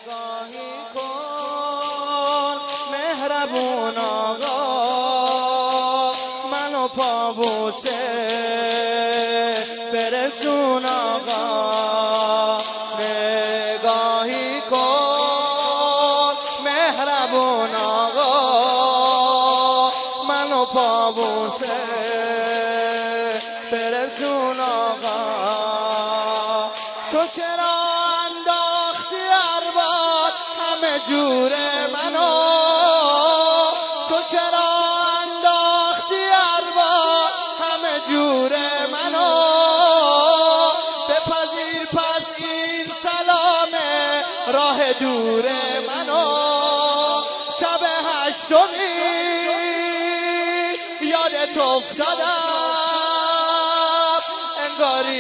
نگاهی کن مهربون آقا، منو پابوسه برسون آقا. نگاهی کن مهربون آقا، منو پابوسه برسون آقا. تو چرا انداختی ارباب همه جور منو، تو چرا انداختی ارباب همه جور منو. بپذیر پس این سلام راه دور منو. شب هشتمی یادت افتادم، انگاری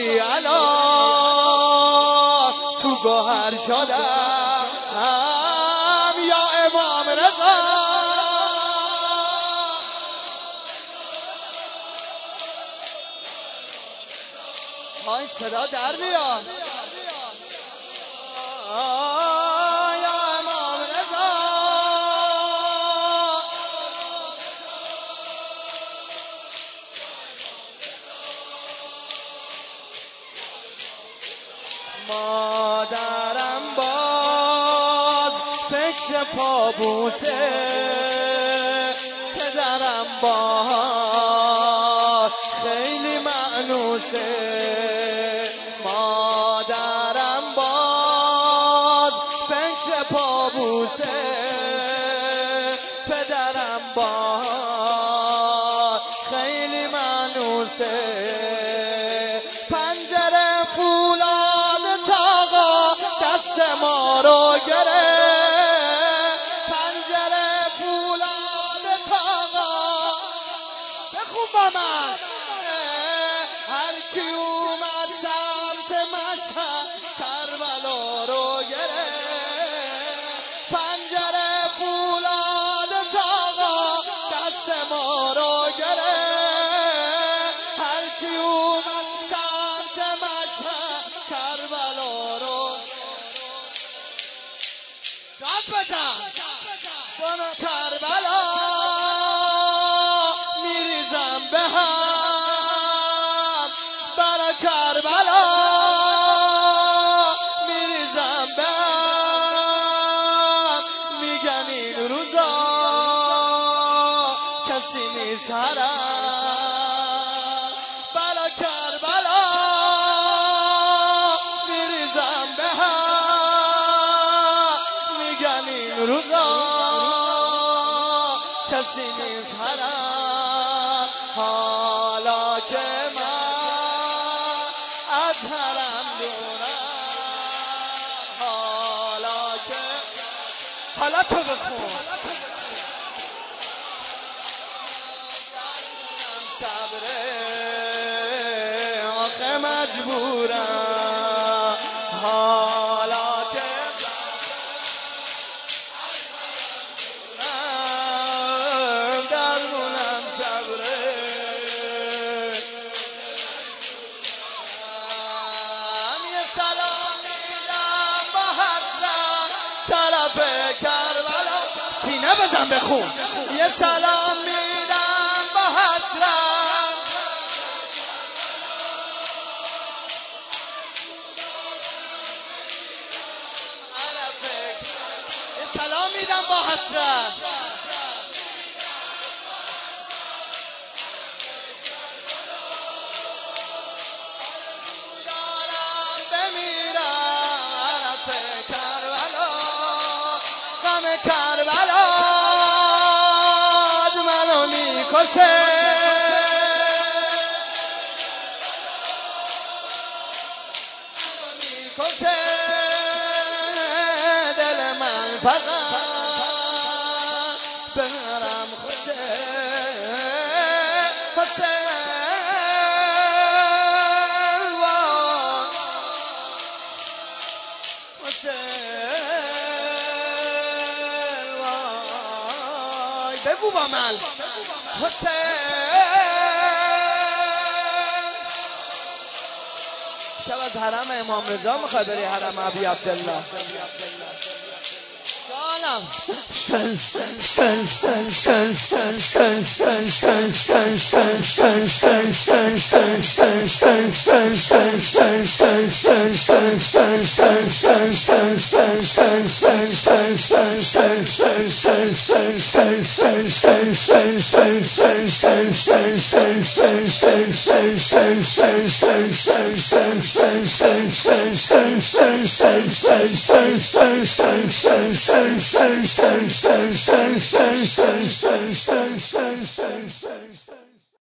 الان تو گوهر شدم یا امام رضا. های صدا در بیاد یا امام رضا. مادرم باز فکر پابوسه، پدرم باز خیلی مأنوسه. مادرم باز فکر پابوسه، پدرم باز خیلی مأنوسه. پنجره فولاد تاقا دست ما رو گرفت، پنجره فولاد تاقا بخون با من. هر کی اومد سمت مشهد کربلا رو گرفت، پنجره فولاد تاقا دست ما رو گرفت. هر کی اومد سمت مشهد کربلا رو داد بزن کنو کربلا. میریزم به هم برا کربلا، میریزم به هم. میگن این روزا کسی نیست حرم برا کربلا. میریزم به هم، میگن این روزا کسی نیست حرم. حالا که من از حرم دورم، حالا تو بخون صبره آخه مجبورم. حالا که درمونم صبره یه سلام میدم با حسرت طرف کربلا. سینه بزن بخون. یه سلام میدم با حسرت یه سلام میدم با حسرت. دارم بمیرم عرف کربلا، غم کربلا منو میکشه. میکشه دل من فقط برم خوشه حسین وای بگو با من حسین. شب از حرم امام رضا میخوای بری حرم ابی عبدالله. Anam.